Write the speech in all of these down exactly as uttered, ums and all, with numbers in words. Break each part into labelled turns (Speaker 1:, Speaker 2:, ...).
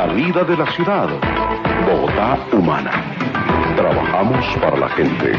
Speaker 1: La vida de la ciudad. Bogotá humana. Trabajamos para la gente.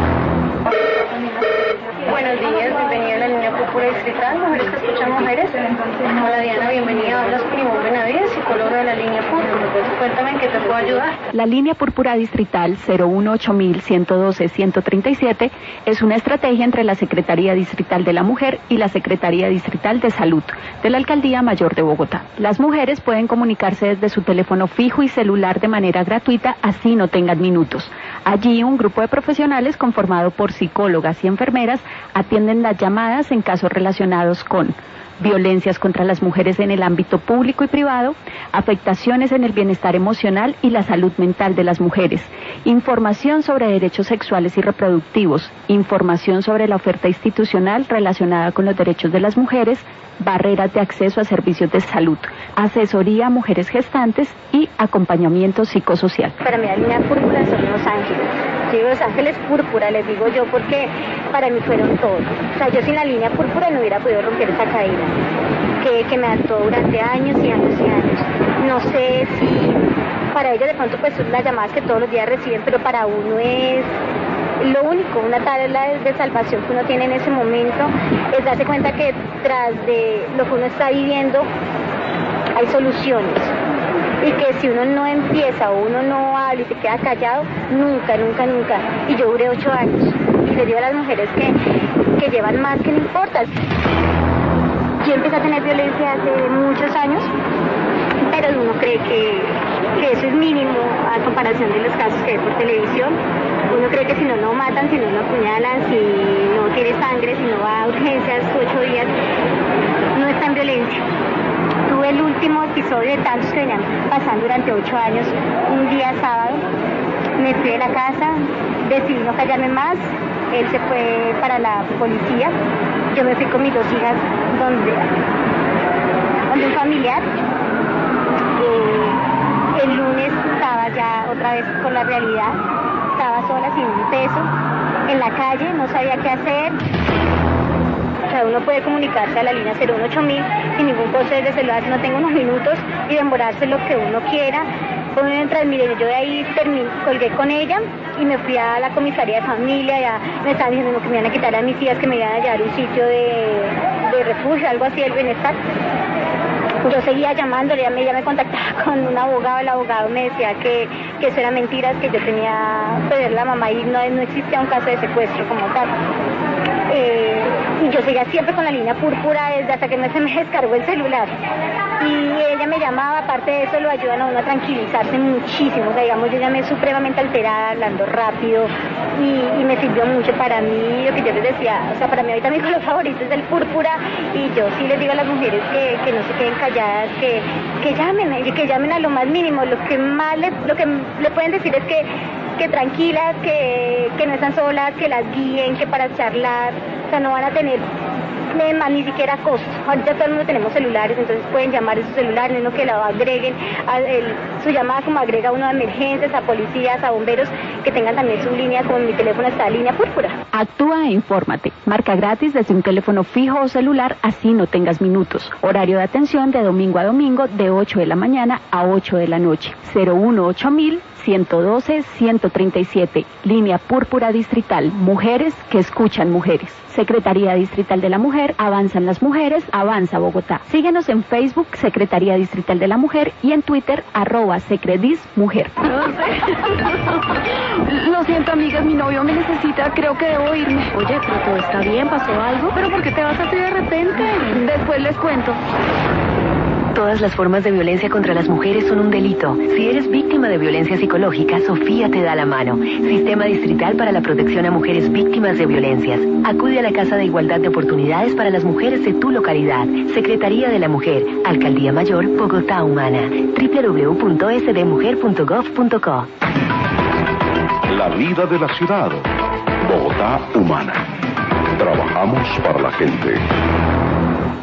Speaker 2: Buenos días, bienvenida a la línea Púrpura Distrital, Mujeres que Escuchan Mujeres. Hola Diana, bienvenida. Hablas con Ivonne Benavides, psicóloga de la línea Púrpura. Cuéntame en qué te puedo ayudar.
Speaker 3: La línea Púrpura Distrital cero uno ocho mil ciento doce ciento treinta y siete es una estrategia entre la Secretaría Distrital de la Mujer y la Secretaría Distrital de Salud de la Alcaldía Mayor de Bogotá. Las mujeres pueden comunicarse desde su teléfono fijo y celular de manera gratuita, así no tengan minutos. Allí un grupo de profesionales conformado por psicólogas y enfermeras atienden las llamadas en casos relacionados con violencias contra las mujeres en el ámbito público y privado, afectaciones en el bienestar emocional y la salud mental de las mujeres, información sobre derechos sexuales y reproductivos, información sobre la oferta institucional relacionada con los derechos de las mujeres, barreras de acceso a servicios de salud, asesoría a mujeres gestantes y acompañamiento psicosocial.
Speaker 2: Para mí la línea Púrpura son Los Ángeles. Yo digo Los Ángeles Púrpura, les digo yo, porque para mí fueron todo. O sea, yo sin la línea Púrpura no hubiera podido romper esa cadena que, que me actuó durante años y años y años. No sé si para ellos de pronto pues son las llamadas que todos los días reciben, pero para uno es lo único, una tabla de salvación que uno tiene en ese momento, es darse cuenta que tras de lo que uno está viviendo hay soluciones. Y que si uno no empieza o uno no habla y se queda callado, nunca, nunca, nunca. Y yo duré ocho años. Y le digo a las mujeres que, que llevan más, que no importa. Yo empecé a tener violencia hace muchos años, pero uno cree que, que eso es mínimo a comparación de los casos que hay por televisión. Uno cree que si no, no matan, si no, no apuñalan, si no tiene sangre, si no va a urgencias ocho días, no está en violencia. Tuve el último episodio de tantos que venían pasando durante ocho años, un día sábado, me fui de la casa, decidí no callarme más, él se fue para la policía, yo me fui con mis dos hijas donde, donde un familiar. Eh, el lunes estaba ya otra vez con la realidad, estaba sola, sin un peso, en la calle, no sabía qué hacer. O sea, uno puede comunicarse a la línea cero uno ocho mil sin ningún costo desde celular, no tengo unos minutos y demorarse lo que uno quiera. Mientras, mire, yo de ahí terminé, colgué con ella y me fui a la comisaría de familia, ya me estaban diciendo que me iban a quitar a mis hijas, que me iban a llevar a un sitio de, de refugio, algo así del bienestar. Yo seguía llamándole, ella me, ella me contactaba con un abogado, el abogado me decía que, que eso era mentiras, que yo tenía que ver la mamá y no, no existía un caso de secuestro como tal. Eh, y yo seguía siempre con la línea Púrpura desde hasta que me, se me descargó el celular. Y ella me llamaba, aparte de eso lo ayudan a uno a tranquilizarse muchísimo, o sea, digamos, yo llamé supremamente alterada, hablando rápido, y, y me sirvió mucho para mí, lo que yo les decía, o sea, para mí ahorita mi color favorito es el púrpura, y yo sí les digo a las mujeres que, que no se queden calladas, que, que llamen, que llamen a lo más mínimo, lo que más le, lo que le pueden decir es que, que tranquilas, que, que no están solas, que las guíen, que para charlar, o sea, no van a tener más ni siquiera costo. Ahorita todo el mundo tenemos celulares, entonces pueden llamar a sus celulares, no que lo agreguen a el, su llamada, como agrega uno a emergencias, a policías, a bomberos, que tengan también su línea, como mi teléfono está línea Púrpura.
Speaker 3: Actúa e infórmate. Marca gratis desde un teléfono fijo o celular, así no tengas minutos. Horario de atención de domingo a domingo de ocho de la mañana a ocho de la noche. cero uno ocho mil ciento doce ciento treinta y siete. Línea Púrpura Distrital. Mujeres que escuchan mujeres. Secretaría Distrital de la Mujer. Avanzan las mujeres. Avanza Bogotá. Síguenos en Facebook, Secretaría Distrital de la Mujer, y en Twitter, arroba secredismujer.
Speaker 4: No sé. Lo siento, amigas, mi novio me necesita, creo que debo irme.
Speaker 3: Oye, pero todo está bien, ¿pasó algo?
Speaker 4: ¿Pero por qué te vas así de repente? Después les cuento.
Speaker 5: Todas las formas de violencia contra las mujeres son un delito. Si eres víctima de violencia psicológica, Sofía te da la mano. Sistema Distrital para la Protección a Mujeres Víctimas de Violencias. Acude a la Casa de Igualdad de Oportunidades para las Mujeres de tu localidad. Secretaría de la Mujer. Alcaldía Mayor, Bogotá Humana. doble u doble u doble u punto s d mujer punto gov punto co.
Speaker 1: La vida de la ciudad. Bogotá humana. Trabajamos para la gente.